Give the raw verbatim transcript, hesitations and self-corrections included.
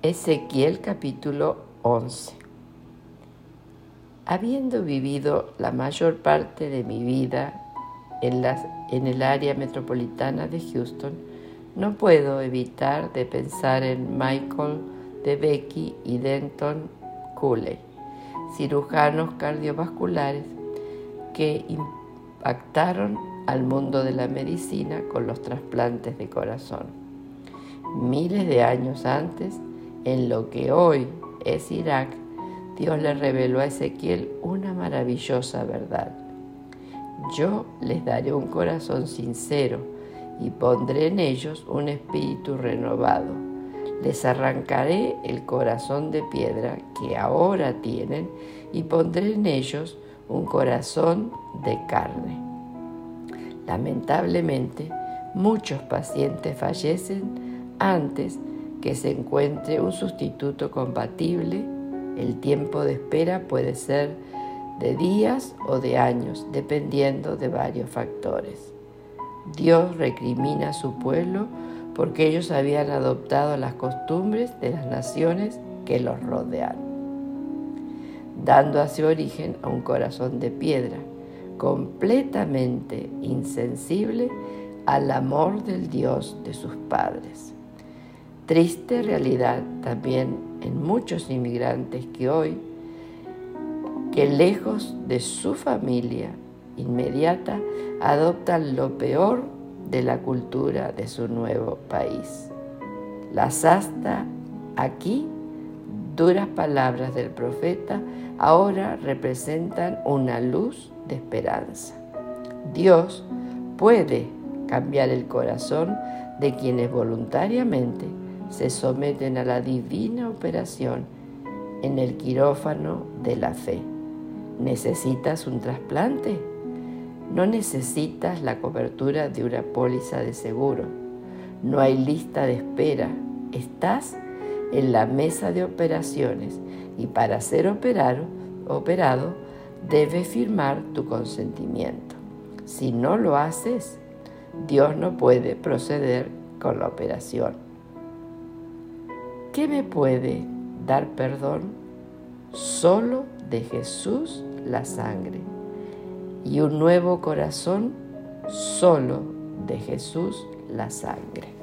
Ezequiel capítulo once. Habiendo vivido la mayor parte de mi vida en, las, en el área metropolitana de Houston, no puedo evitar de pensar en Michael DeBakey y Denton Cooley, cirujanos cardiovasculares que impactaron al mundo de la medicina con los trasplantes de corazón. Miles de años antes, en lo que hoy es Irak, Dios le reveló a Ezequiel una maravillosa verdad. Yo les daré un corazón sincero y pondré en ellos un espíritu renovado. Les arrancaré el corazón de piedra que ahora tienen y pondré en ellos un corazón de carne. Lamentablemente, muchos pacientes fallecen antes que se encuentre un sustituto compatible. El tiempo de espera puede ser de días o de años, dependiendo de varios factores. Dios recrimina a su pueblo porque ellos habían adoptado las costumbres de las naciones que los rodean, dando así origen a un corazón de piedra, completamente insensible al amor del Dios de sus padres. Triste realidad también en muchos inmigrantes que hoy, que lejos de su familia inmediata, adoptan lo peor de la cultura de su nuevo país. Las hasta aquí duras palabras del profeta ahora representan una luz de esperanza. Dios puede cambiar el corazón de quienes voluntariamente se someten a la divina operación en el quirófano de la fe. ¿Necesitas un trasplante? No necesitas la cobertura de una póliza de seguro. No hay lista de espera. Estás en la mesa de operaciones y para ser operado, operado debes firmar tu consentimiento. Si no lo haces, Dios no puede proceder con la operación. ¿Qué me puede dar perdón? Solo de Jesús la sangre. Y un nuevo corazón, solo de Jesús la sangre.